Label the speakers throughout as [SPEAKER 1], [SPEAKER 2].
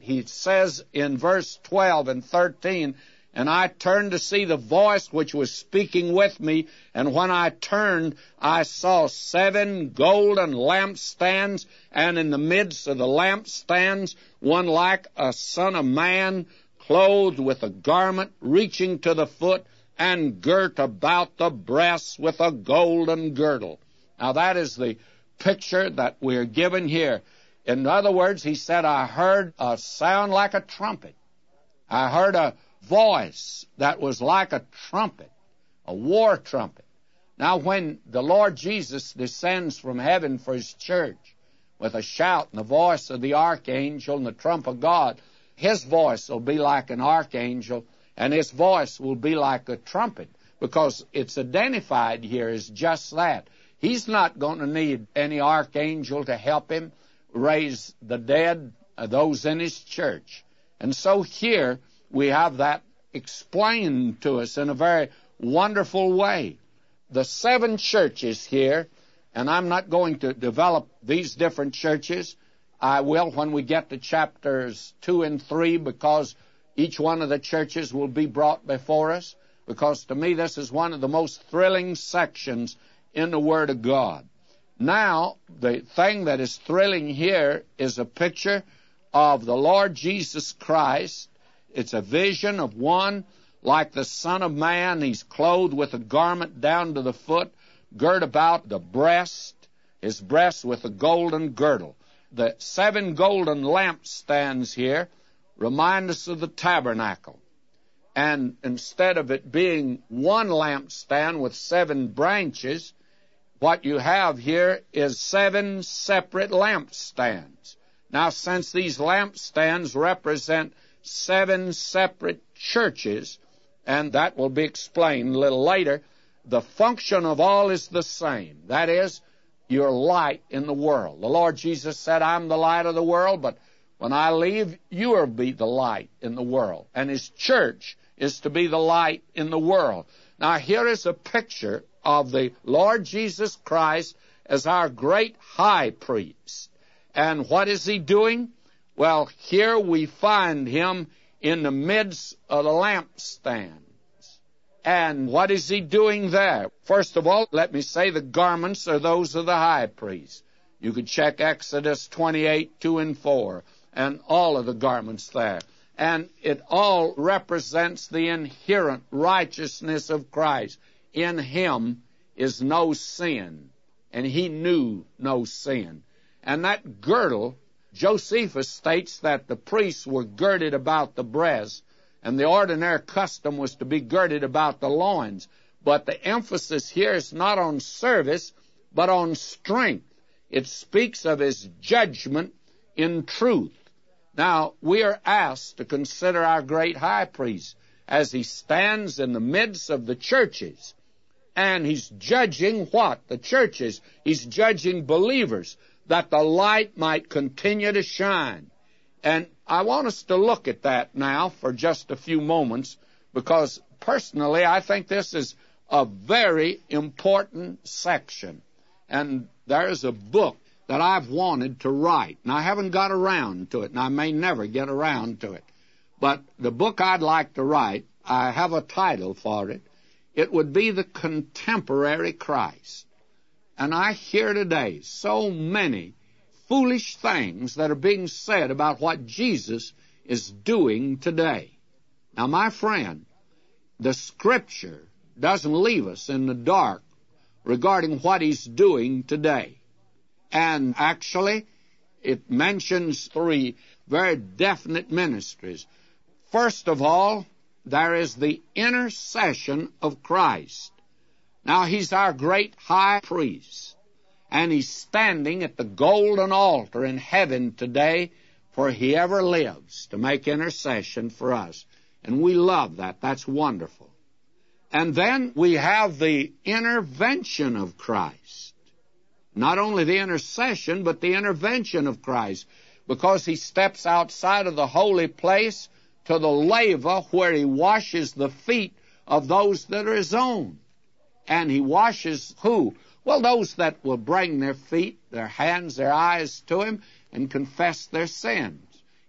[SPEAKER 1] he says in verse 12 and 13, "And I turned to see the voice which was speaking with me, and when I turned, I saw 7 golden lampstands, and in the midst of the lampstands, one like a son of man, clothed with a garment reaching to the foot, and girt about the breasts with a golden girdle." Now that is the picture that we're given here. In other words, he said, I heard a sound like a trumpet. I heard a voice that was like a trumpet, a war trumpet. Now when the Lord Jesus descends from heaven for his church with a shout and the voice of the archangel and the trump of God, his voice will be like an archangel and his voice will be like a trumpet, because it's identified here as just that. He's not going to need any archangel to help him raise the dead, those in his church. And so here we have that explained to us in a very wonderful way. The 7 churches here, and I'm not going to develop these different churches. I will when we get to chapters 2 and 3, because each one of the churches will be brought before us, because to me this is one of the most thrilling sections in the Word of God. Now, the thing that is thrilling here is a picture of the Lord Jesus Christ. It's a vision of one like the Son of Man. He's clothed with a garment down to the foot, girt about the breast, his breast with a golden girdle. The 7 golden lampstands here remind us of the tabernacle. And instead of it being one lampstand with 7 branches, what you have here is 7 separate lampstands. Now, since these lampstands represent 7 separate churches, and that will be explained a little later, the function of all is the same. That is, your light in the world. The Lord Jesus said, I'm the light of the world, but when I leave, you will be the light in the world. And his church is to be the light in the world. Now, here is a picture of the Lord Jesus Christ as our great high priest. And what is he doing? Well, here we find him in the midst of the lampstands. And what is he doing there? First of all, let me say the garments are those of the high priest. You could check Exodus 28, 2 and 4, and all of the garments there. And it all represents the inherent righteousness of Christ. In him is no sin, and he knew no sin. And that girdle, Josephus states that the priests were girded about the breast, and the ordinary custom was to be girded about the loins. But the emphasis here is not on service, but on strength. It speaks of his judgment in truth. Now, we are asked to consider our great high priest as he stands in the midst of the churches. And he's judging what? The churches. He's judging believers, that the light might continue to shine. And I want us to look at that now for just a few moments, because personally I think this is a very important section. And there is a book that I've wanted to write, and I haven't got around to it, and I may never get around to it. But the book I'd like to write, I have a title for it. It would be The Contemporary Christ. And I hear today so many foolish things that are being said about what Jesus is doing today. Now, my friend, the Scripture doesn't leave us in the dark regarding what he's doing today. And actually, it mentions 3 very definite ministries. First of all, there is the intercession of Christ. Now, he's our great high priest, and he's standing at the golden altar in heaven today, for he ever lives to make intercession for us. And we love that. That's wonderful. And then we have the intervention of Christ. Not only the intercession, but the intervention of Christ, because he steps outside of the holy place to the laver where he washes the feet of those that are his own. And he washes who? Well, those that will bring their feet, their hands, their eyes to him and confess their sins.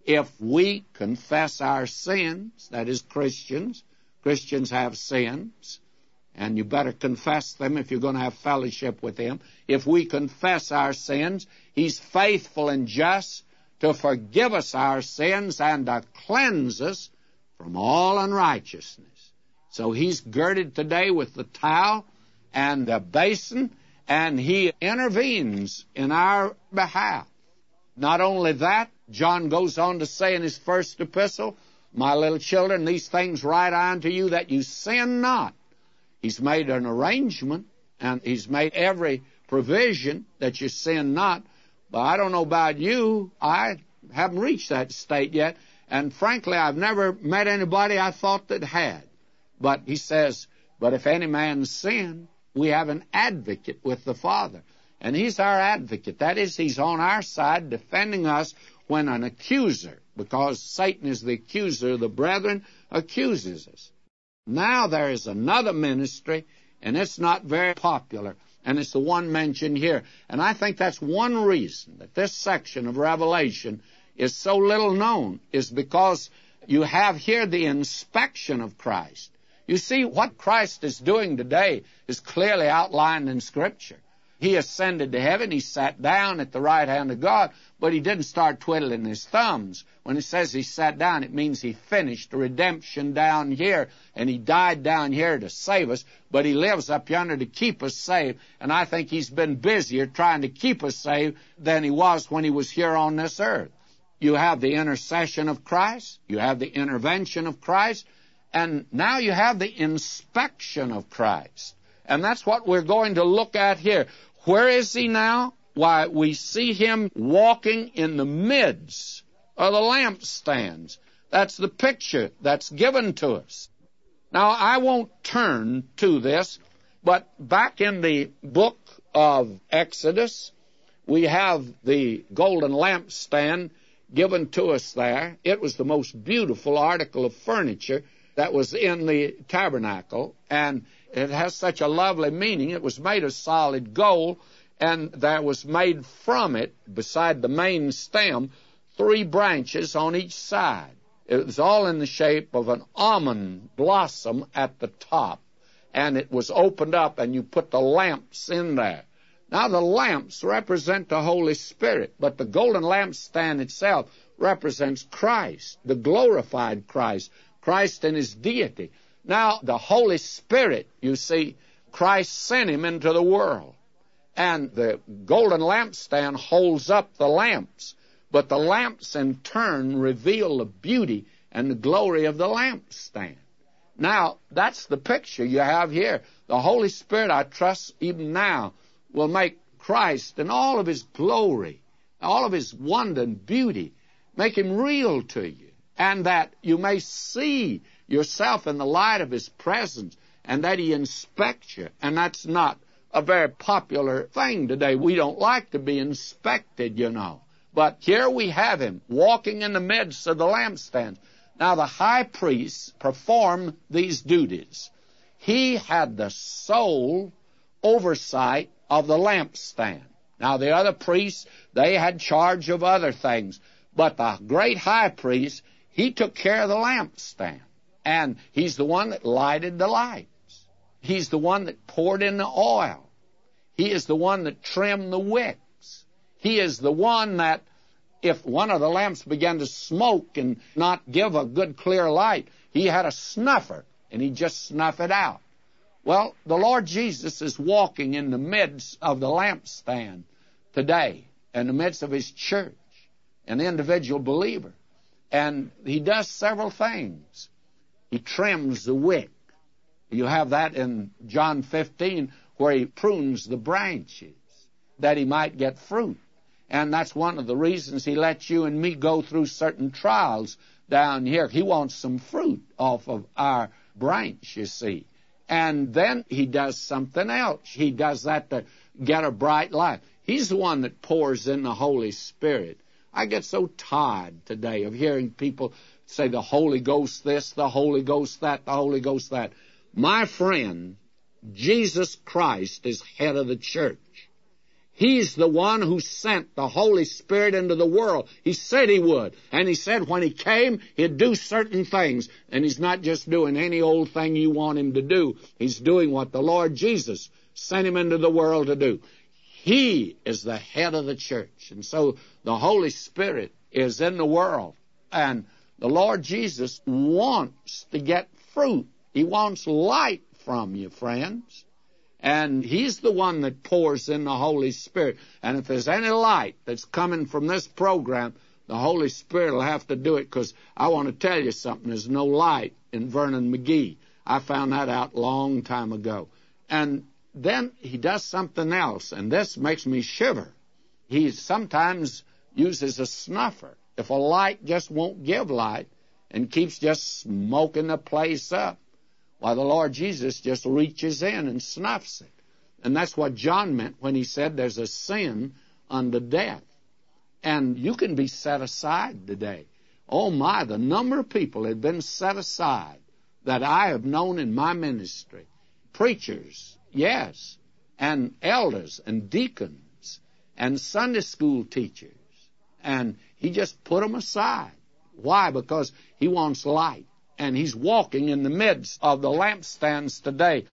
[SPEAKER 1] if we confess our sins, that is Christians have sins, and you better confess them if you're going to have fellowship with Him. If we confess our sins, He's faithful and just to forgive us our sins and to cleanse us from all unrighteousness. So He's girded today with the towel and the basin, and He intervenes in our behalf. Not only that, John goes on to say in his first epistle, my little children, these things write I unto you that you sin not. He's made an arrangement, and He's made every provision that you sin not. But I don't know about you, I haven't reached that state yet, and frankly, I've never met anybody I thought that had. But He says, but if any man sin, we have an advocate with the Father. And He's our advocate. That is, He's on our side defending us when an accuser, because Satan is the accuser of the brethren, accuses us. Now there is another ministry, and it's not very popular, and it's the one mentioned here. And I think that's one reason that this section of Revelation is so little known, is because you have here the inspection of Christ. You see, what Christ is doing today is clearly outlined in Scripture. He ascended to heaven, He sat down at the right hand of God, but He didn't start twiddling His thumbs. When it says He sat down, it means He finished redemption down here, and He died down here to save us, but He lives up yonder to keep us saved, and I think He's been busier trying to keep us saved than He was when He was here on this earth. You have the intercession of Christ, you have the intervention of Christ, and now you have the inspection of Christ. And that's what we're going to look at here. Where is He now? Why, we see Him walking in the midst of the lampstands. That's the picture that's given to us. Now, I won't turn to this, but back in the book of Exodus, we have the golden lampstand given to us there. It was the most beautiful article of furniture that was in the tabernacle, and it has such a lovely meaning. It was made of solid gold, and there was made from it, beside the main stem, 3 branches on each side. It was all in the shape of an almond blossom at the top, and it was opened up, and you put the lamps in there. Now, the lamps represent the Holy Spirit, but the golden lampstand itself represents Christ, the glorified Christ, Christ in His deity. Now, the Holy Spirit, you see, Christ sent Him into the world. And the golden lampstand holds up the lamps. But the lamps, in turn, reveal the beauty and the glory of the lampstand. Now, that's the picture you have here. The Holy Spirit, I trust, even now, will make Christ in all of His glory, all of His wonder and beauty, make Him real to you, and that you may see yourself in the light of His presence, and that He inspects you. And that's not a very popular thing today. We don't like to be inspected, you know. But here we have Him walking in the midst of the lampstands. Now, the high priest performed these duties. He had the sole oversight of the lampstand. Now, the other priests, they had charge of other things. But the great high priest, he took care of the lampstand. And he's the one that lighted the lights. He's the one that poured in the oil. He is the one that trimmed the wicks. He is the one that, if one of the lamps began to smoke and not give a good clear light, he had a snuffer, and he'd just snuff it out. Well, the Lord Jesus is walking in the midst of the lampstand today, in the midst of His church, an individual believer. And He does several things. He trims the wick. You have that in John 15, where He prunes the branches, that He might get fruit. And that's one of the reasons He lets you and me go through certain trials down here. He wants some fruit off of our branch, you see. And then He does something else. He does that to get a bright light. He's the one that pours in the Holy Spirit. I get so tired today of hearing people say the Holy Ghost this, the Holy Ghost that, the Holy Ghost that. My friend, Jesus Christ is head of the church. He's the one who sent the Holy Spirit into the world. He said He would. And He said when He came, He'd do certain things. And He's not just doing any old thing you want Him to do. He's doing what the Lord Jesus sent Him into the world to do. He is the head of the church. And so the Holy Spirit is in the world. And the Lord Jesus wants to get fruit. He wants light from you, friends. And He's the one that pours in the Holy Spirit. And if there's any light that's coming from this program, the Holy Spirit will have to do it, because I want to tell you something. There's no light in Vernon McGee. I found that out a long time ago. And then He does something else, and this makes me shiver. He sometimes uses a snuffer. If a light just won't give light and keeps just smoking the place up, why, the Lord Jesus just reaches in and snuffs it. And that's what John meant when he said there's a sin unto death. And you can be set aside today. Oh my, the number of people that have been set aside that I have known in my ministry. Preachers, yes, and elders and deacons and Sunday school teachers. And He just put them aside. Why? Because He wants light. And He's walking in the midst of the lampstands today.